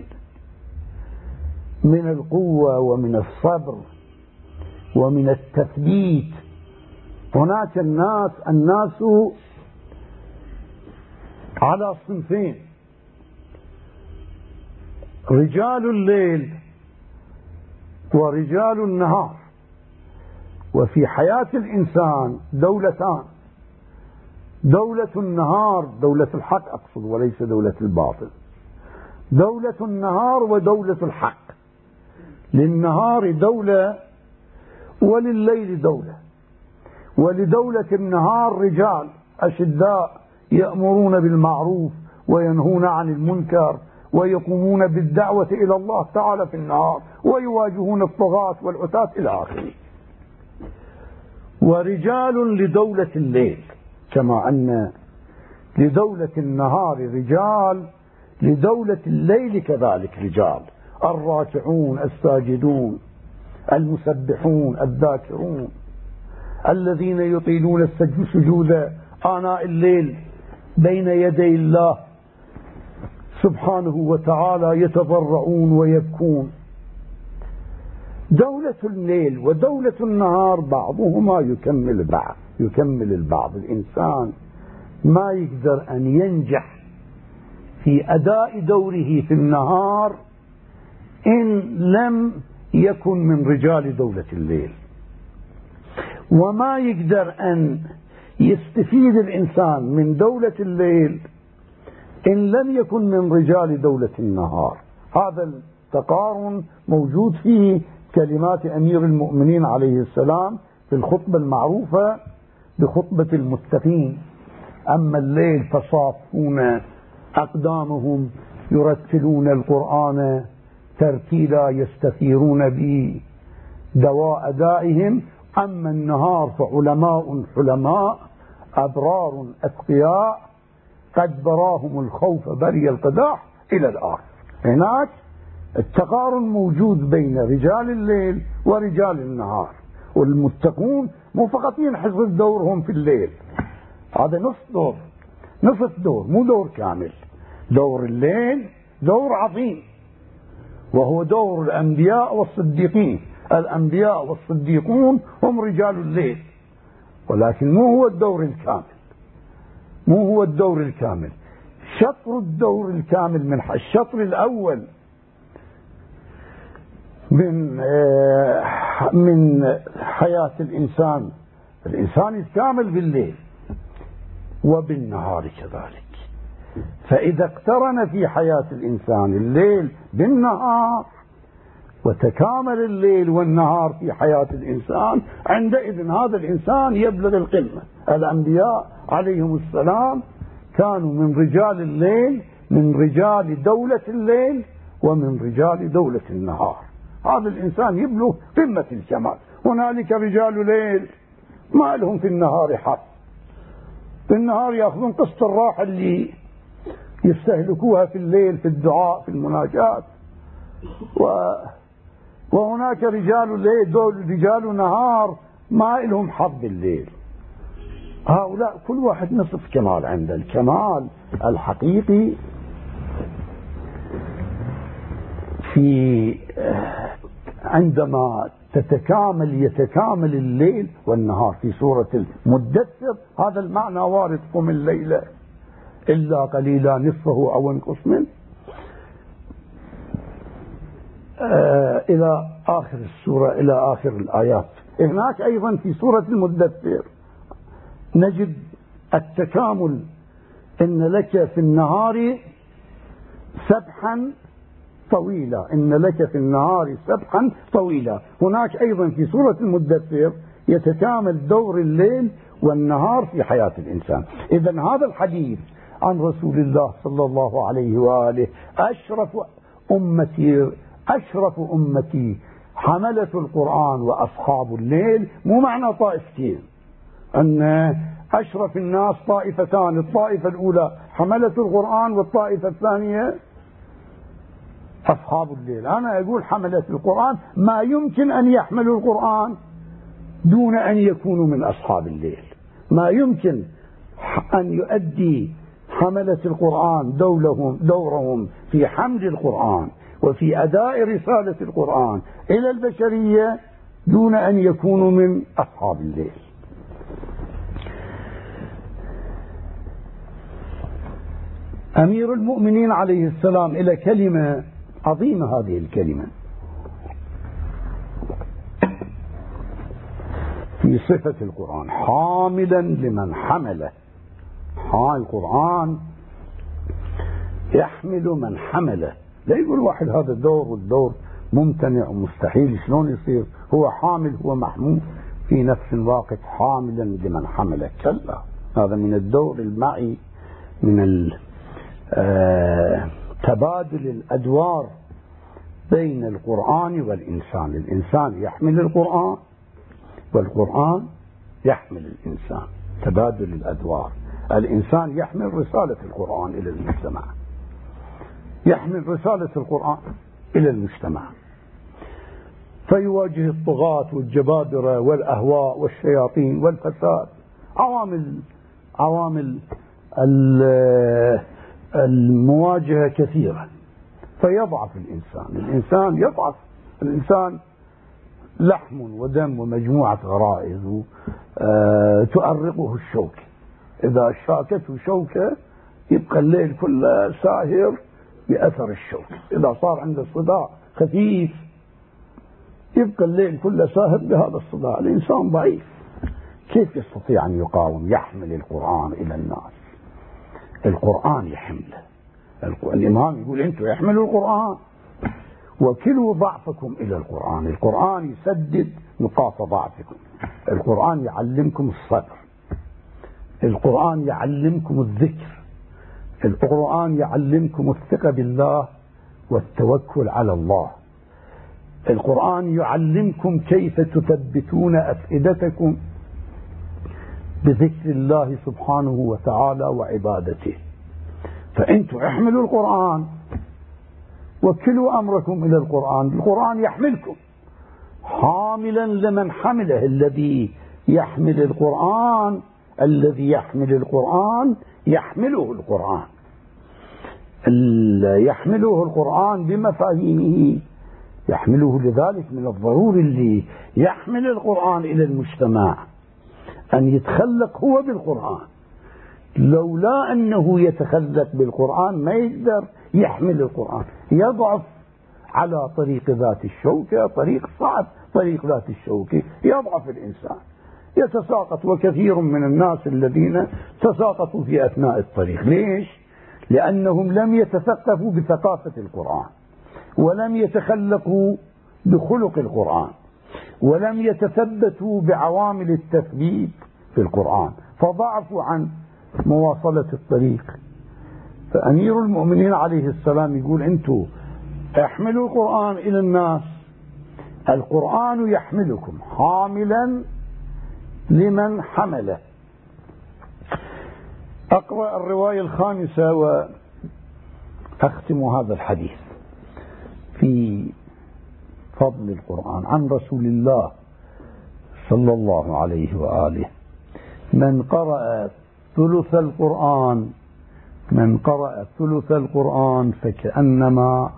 من القوة ومن الصبر ومن التثبيت. هناك الناس على صنفين: رجال الليل ورجال النهار. وفي حياة الإنسان دولتان: دولة النهار، دولة الحق أقصد وليس دولة الباطل، دولة النهار ودولة الحق. للنهار دولة ولليل دولة. ولدولة النهار رجال أشداء يأمرون بالمعروف وينهون عن المنكر ويقومون بالدعوة إلى الله تعالى في النهار ويواجهون الطغاة والعتاة إلى آخره. ورجال لدولة الليل، كما أن لدولة النهار رجال لدولة الليل كذلك رجال: الراكعون الساجدون المسبحون الذاكرون الذين يطيلون السجود آناء الليل بين يدي الله سبحانه وتعالى يتضرعون ويبكون. دولة الليل ودولة النهار بعضهما يكمل البعض. الإنسان ما يقدر أن ينجح في أداء دوره في النهار إن لم يكن من رجال دولة الليل، وما يقدر أن يستفيد الإنسان من دولة الليل إن لم يكن من رجال دولة النهار. هذا التقارن موجود في كلمات أمير المؤمنين عليه السلام في الخطبة المعروفة بخطبة المتقين: أما الليل فصافون أقدامهم يرتلون القرآن ترتيلا يستثيرون به دواء دائهم، أما النهار فعلماء حلماء أبرار أتقياء قد براهم الخوف بري القداح إلى الآخر. هناك التقارن موجود بين رجال الليل ورجال النهار. والمتقون مو فقط ينحصر دورهم في الليل، هذا نصف دور مو دور كامل. دور الليل دور عظيم وهو دور الأنبياء والصديقين. الأنبياء والصديقون هم رجال الليل، ولكن مو هو الدور الكامل. شطر الدور الكامل من الشطر الأول من حياة الإنسان الكامل بالليل وبالنهار كذلك. فإذا اقترن في حياة الإنسان الليل بالنهار وتكامل الليل والنهار في حياة الإنسان، عندئذ هذا الإنسان يبلغ القمة. الأنبياء عليهم السلام كانوا من رجال الليل، من رجال دولة الليل ومن رجال دولة النهار. هذا الإنسان يبلغ قمة الكمال. هنالك رجال ليل ما لهم في النهار حق، في النهار يأخذون قسط الراحة اللي يستهلكوها في الليل في الدعاء في المناجات. وهناك رجال ليل دول رجال نهار ما لهم حظ بالليل. هؤلاء كل واحد نصف كمال عنده. الكمال الحقيقي في عندما يتكامل الليل والنهار. في سورة المدثر هذا المعنى وارد: قم الليل إلا قليلا نصفه أو انقص منه إلى آخر السورة، إلى آخر الآيات. هناك أيضا في سورة المدثر نجد التكامل. إن لك في النهار سبحا طويلا، إن لك في النهار سبحا طويلا. هناك أيضا في سورة المدثر يتكامل دور الليل والنهار في حياة الإنسان. إذن هذا الحديث عن رسول الله صلى الله عليه وآله أشرف أمتي حملة القرآن وأصحاب الليل، مو معنى طائفتين، أن أشرف الناس طائفتان، الطائفة الأولى حملة القرآن والطائفة الثانية أصحاب الليل. أنا أقول حملة القرآن ما يمكن أن يحملوا القرآن دون أن يكونوا من أصحاب الليل. ما يمكن أن يؤدي حملة القرآن دورهم في حمل القرآن وفي أداء رسالة القرآن إلى البشرية دون أن يكونوا من أصحاب الليل. أمير المؤمنين عليه السلام إلى كلمة عظيمة، هذه الكلمة في صفة القرآن: حاملا لمن حمله. القرآن يحمل من حمله. لا يقول واحد هذا الدور والدور ممتنع ومستحيل، شلون يصير هو حامل هو محمول في نفس الوقت حاملا لمن حمله؟ كلا، هذا من الدور المعي، من تبادل الأدوار بين القرآن والإنسان. الإنسان يحمل القرآن والقرآن يحمل الإنسان، تبادل الأدوار. الإنسان يحمل رسالة القرآن إلى المجتمع، يحمل رسالة القرآن إلى المجتمع، فيواجه الطغاة والجبابرة والأهواء والشياطين والفساد، عوامل المواجهة كثيرة، فيضعف الإنسان يضعف. الإنسان لحم ودم ومجموعة غرائز تؤرقه الشوكة. إذا شاكته شوكة يبقى الليل كله ساهر بأثر الشوكة. إذا صار عنده صداع خفيف يبقى الليل كله ساهر بهذا الصداع. الإنسان ضعيف، كيف يستطيع أن يقاوم؟ يحمل القرآن إلى الناس، القرآن يحمله. الإمام يقول: أنتم يحملوا القرآن وكلوا ضعفكم إلى القرآن. القرآن يسدد نقاط ضعفكم، القرآن يعلمكم الصبر، القرآن يعلمكم الذكر، القرآن يعلمكم الثقة بالله والتوكل على الله، القرآن يعلمكم كيف تثبتون أفئدتكم بذكر الله سبحانه وتعالى وعبادته. فأنتم احملوا القرآن وكلوا أمركم إلى القرآن، القرآن يحملكم. حاملا لمن حمله، الذي يحمل القرآن يحمله القرآن، يحمله القرآن بمفاهيمه، يحمله. لذلك من الضروري اللي يحمل القرآن إلى المجتمع أن يتخلق هو بالقرآن. لولا أنه يتخلق بالقرآن ما يقدر يحمل القرآن، يضعف على طريق ذات الشوكة، طريق صعب، طريق ذات الشوكة يضعف الإنسان، يتساقط. وكثير من الناس الذين تساقطوا في أثناء الطريق. ليش؟ لأنهم لم يتثقفوا بثقافة القرآن، ولم يتخلقوا بخلق القرآن، ولم يتثبتوا بعوامل التثبيت في القرآن، فضعفوا عن مواصلة الطريق. فأمير المؤمنين عليه السلام يقول: أنتم احملوا القرآن إلى الناس، القرآن يحملكم حاملا لمن حمله. أقرأ الرواية الخامسة وأختم هذا الحديث في فضل القرآن عن رسول الله صلى الله عليه وآله: من قرأ ثلث القرآن فكأنما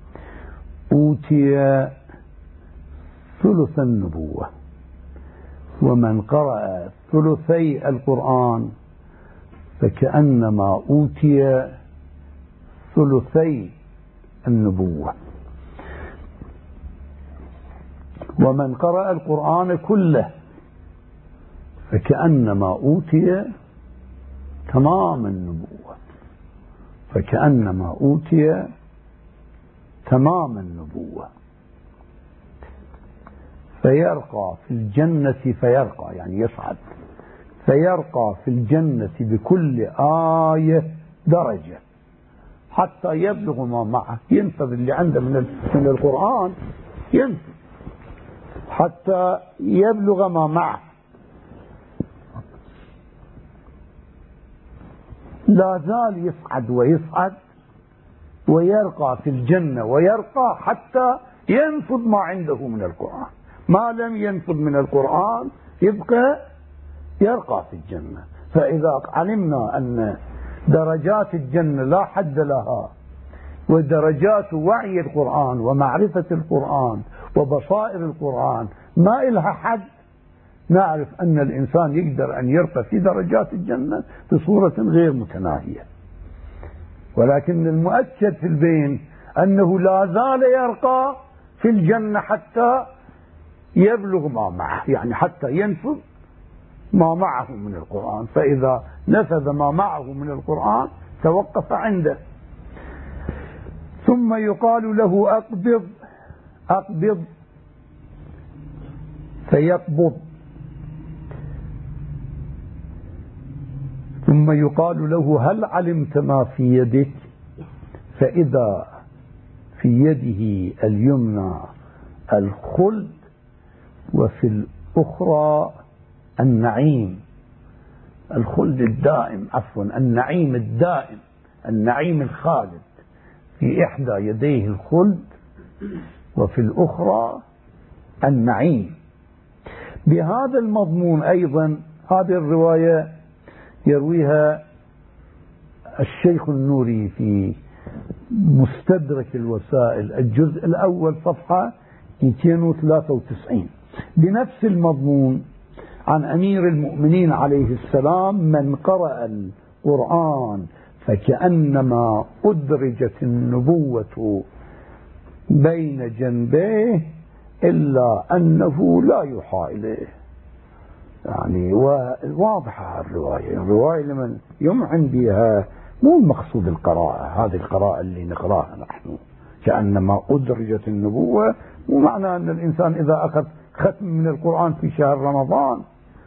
أوتي ثلث النبوة، ومن قرأ ثلثي القرآن فكأنما أوتي ثلثي النبوة. ومن قرأ القرآن كله فكأنما أوتي تمام النبوة، فكأنما أوتي تمام النبوة. فيرقى في الجنة، فيرقى يعني يصعد، فيرقى في الجنة بكل آية درجة حتى يبلغ ما معه، ينفذ اللي عنده من القرآن، ينفذ حتى يبلغ ما معه. لا زال يصعد ويصعد ويرقى في الجنة، ويرقى حتى ينفذ ما عنده من القرآن. ما لم ينفذ من القرآن يبقى يرقى في الجنة. فإذا علمنا أن درجات الجنة لا حد لها، ودرجات وعي القرآن ومعرفة القرآن وبصائر القرآن ما إلها حد، نعرف أن الإنسان يقدر أن يرقى في درجات الجنة بصورة غير متناهية. ولكن المؤكد في البين أنه لا زال يرقى في الجنة حتى يبلغ ما معه، يعني حتى ينفذ ما معه من القرآن. فإذا نفذ ما معه من القرآن توقف عنده. ثم يقال له أقبض، أقبض فيقبض. ثم يقال له هل علمت ما في يدك؟ فإذا في يده اليمنى الخلد، وفي الأخرى النعيم، الخلد الدائم، عفوا النعيم الدائم، النعيم الخالد. في إحدى يديه الخلد وفي الأخرى النعيم. بهذا المضمون أيضا هذه الرواية يرويها الشيخ النوري في مستدرك الوسائل الجزء الأول صفحة 293 بنفس المضمون عن أمير المؤمنين عليه السلام: من قرأ القرآن فكأنما أدرجت النبوة بين جنبيه إلا أنه لا يوحى إليه. يعني واضحة الرواية لمن يمعن بها، مو المقصود القراءة، هذه القراءة اللي نقراها نحن كأنما أدرجت النبوة، مو معنى أن الإنسان إذا أخذ ختم من القرآن في شهر رمضان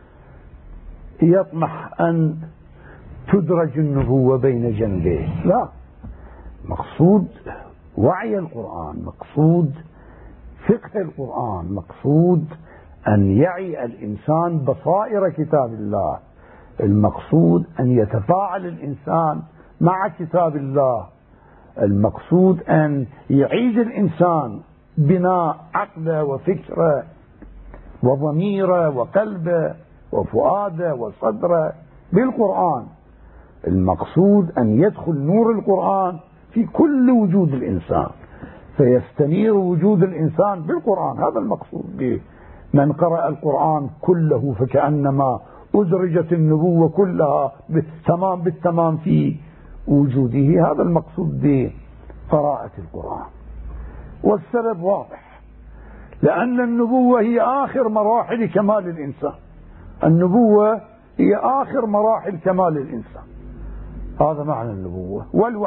يطمح أن تدرج النبوة بين جنبيه، لا. مقصود وعي القرآن، مقصود فقه القرآن، مقصود أن يعي الإنسان بصائر كتاب الله، المقصود أن يتفاعل الإنسان مع كتاب الله، المقصود أن يعيد الإنسان بناء عقله وفكره وضميره وقلبه وفؤاده وصدره بالقرآن. المقصود أن يدخل نور القرآن في كل وجود الإنسان فيستنير وجود الإنسان بالقرآن. هذا المقصود به. من قرأ القرآن كله فكأنما أدرجت النبوة كلها بالتمام في وجوده. هذا المقصود بقراءة القرآن. والسبب واضح، لأن النبوة هي آخر مراحل كمال الإنسان. النبوة هي آخر مراحل كمال الإنسان، هذا معنى النبوة.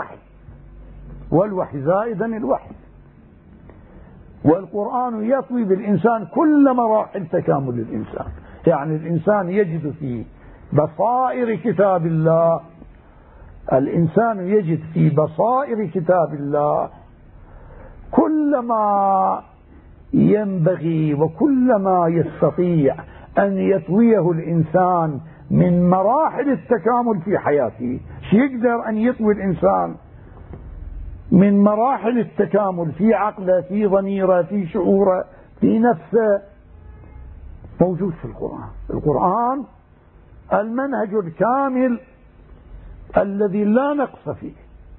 والوحي زائدا الوحي، والقرآن يطوي بالإنسان كل مراحل تكامل الإنسان. يعني الإنسان يجد في بصائر كتاب الله، الإنسان يجد في بصائر كتاب الله كل ما ينبغي وكل ما يستطيع أن يطويه الإنسان من مراحل التكامل في حياته. يقدر أن يطوي الإنسان من مراحل التكامل في عقله، في ضميره، في شعوره، في نفسه، موجود في القرآن. القرآن المنهج الكامل الذي لا نقص فيه،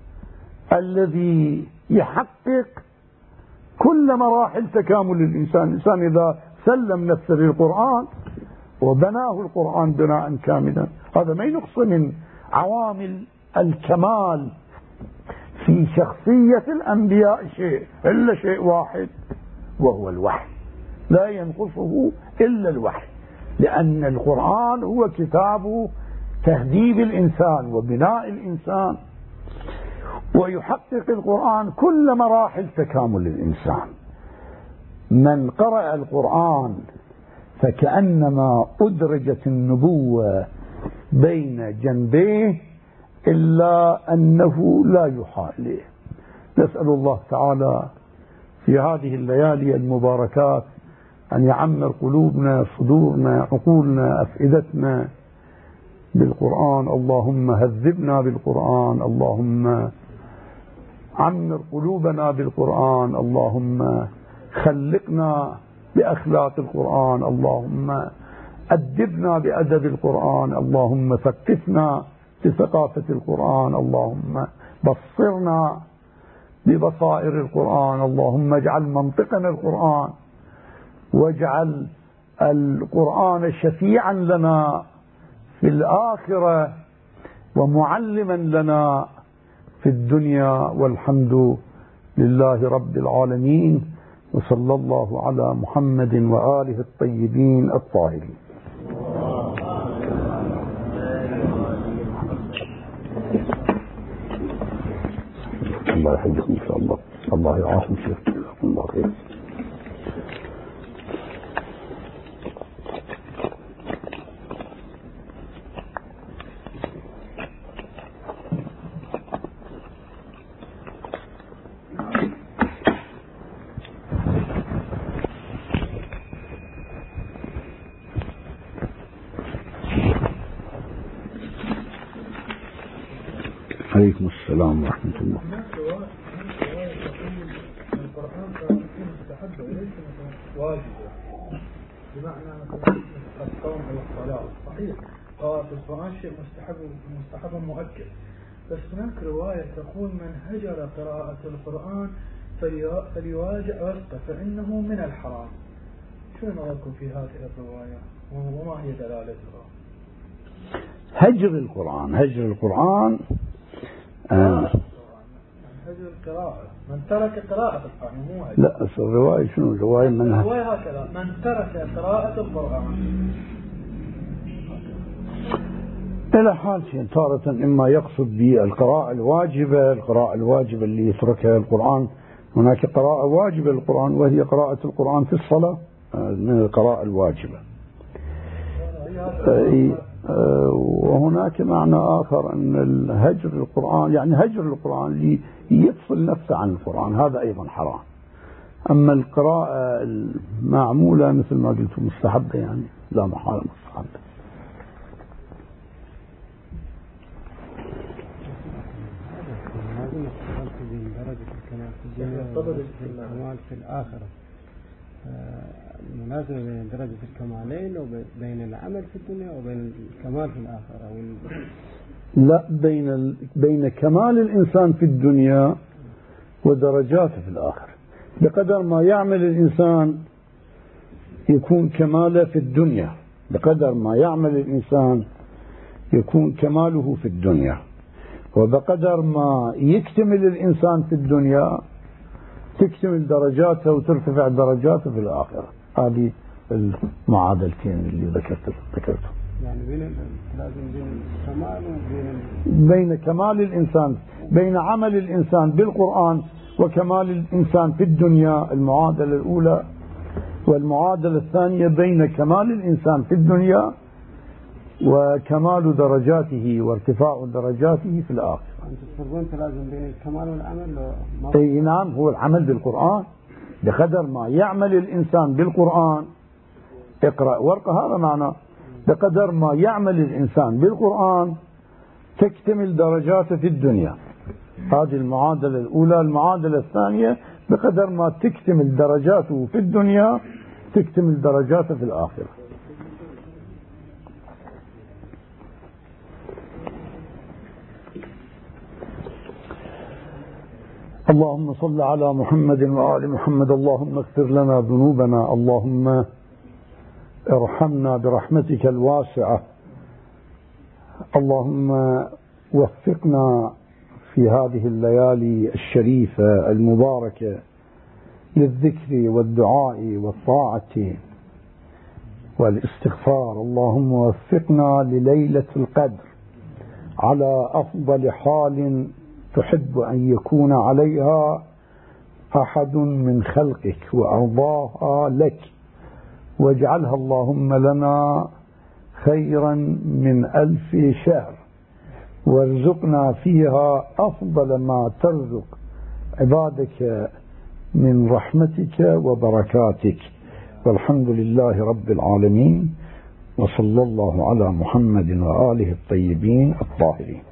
الذي يحقق كل مراحل تكامل الإنسان. الإنسان إذا سلم نفسه للقرآن وبناه القرآن بناء كاملا، هذا ما ينقص من عوامل الكمال في شخصية الأنبياء شيء إلا شيء واحد، وهو الوحي. لا ينقصه إلا الوحي، لأن القرآن هو كتاب تهذيب الإنسان وبناء الإنسان، ويحقق القرآن كل مراحل تكامل الإنسان. من قرأ القرآن فكأنما أدرجت النبوة بين جنبيه، إلا أنه لا يحال إليه. نسأل الله تعالى في هذه الليالي المباركات أن يعمر قلوبنا، صدورنا، عقولنا، أفئدتنا بالقرآن. اللهم هذبنا بالقرآن، اللهم عمر قلوبنا بالقرآن، اللهم خلقنا بأخلاق القرآن، اللهم أدبنا بأدب القرآن، اللهم ثقفنا بثقافة القرآن، اللهم بصرنا ببصائر القرآن، اللهم اجعل منطقنا القرآن، واجعل القرآن شفيعا لنا في الآخرة ومعلما لنا في الدنيا. والحمد لله رب العالمين، وصلى الله على محمد وآله الطيبين الطاهرين. الله يحفظكم إن شاء الله. الله يعافيكم شيخ. الله خير. عليكم السلام ورحمة الله. القرآن كان مستحب وليس واجبا، بمعنى مثلا الصوم أو الصلاة. صحيح قراءة القرآن شيء مستحب مؤكد، بس هناك رواية تقول من هجر قراءة القرآن فليواجع رزقه فإنه من الحرام. شو نظركم في هذه الرواية وما هي دلالتها؟ هجر القرآن، هجر القرآن هجر القراءة، من ترك قراءة القرآن مو هجر. لا، الرواية شنو؟ الرواية هكذا، من ترك قراءة القرآن إلى حال شيء. تارة إما يقصد بالقراءة الواجبة، القراءة الواجبة اللي يتركها القرآن. هناك قراءة واجبة للقرآن وهي قراءة القرآن في الصلاة من القراءة الواجبة. وهناك معنى آخر أن الهجر القرآن يعني هجر القرآن ليفصل نفسه عن القرآن، هذا أيضا حرام. أما القراءة المعمولة مثل ما قلت مستحبة، يعني لا محالة مستحبة. الكمال في الآخرة، المناسبة بين درجة الكمالين وبين العمل في الدنيا وبين الكمال في الآخرة. لا، بين كمال الإنسان في الدنيا ودرجاته في الآخرة. بقدر ما يعمل الإنسان يكون كماله في الدنيا، بقدر ما يعمل الإنسان يكون كماله في الدنيا، وبقدر ما يكتمل الإنسان في الدنيا تكتمل درجاته وترتفع درجاته في الآخرة. هذه المعادلتين اللي ذكرتهم. يعني لازم بين الكمال وبين كمال الإنسان، بين عمل الإنسان بالقرآن وكمال الإنسان في الدنيا، المعادلة الأولى. والمعادلة الثانية بين كمال الإنسان في الدنيا وكمال درجاته وارتفاع درجاته في الآخرة. أنت تفرقون لازم بين الكمال والعمل؟ أي نعم، هو العمل بالقرآن. بقدر ما يعمل الإنسان بالقرآن، اقرأ ورقة، هذا معناه بقدر ما يعمل الإنسان بالقرآن تكتمل درجاته في الدنيا. هذه المعادلة الأولى. المعادلة الثانية بقدر ما تكتمل درجاته في الدنيا تكتمل درجاته في الآخرة. اللهم صل على محمد وآل محمد. اللهم اغفر لنا ذنوبنا، اللهم ارحمنا برحمتك الواسعة، اللهم وفقنا في هذه الليالي الشريفة المباركة للذكر والدعاء والطاعة والاستغفار. اللهم وفقنا لليلة القدر على أفضل حال تحب أن يكون عليها أحد من خلقك وأرضاها لك، واجعلها اللهم لنا خيرا من 1000 شهر، وارزقنا فيها أفضل ما ترزق عبادك من رحمتك وبركاتك. والحمد لله رب العالمين، وصلى الله على محمد وآله الطيبين الطاهرين.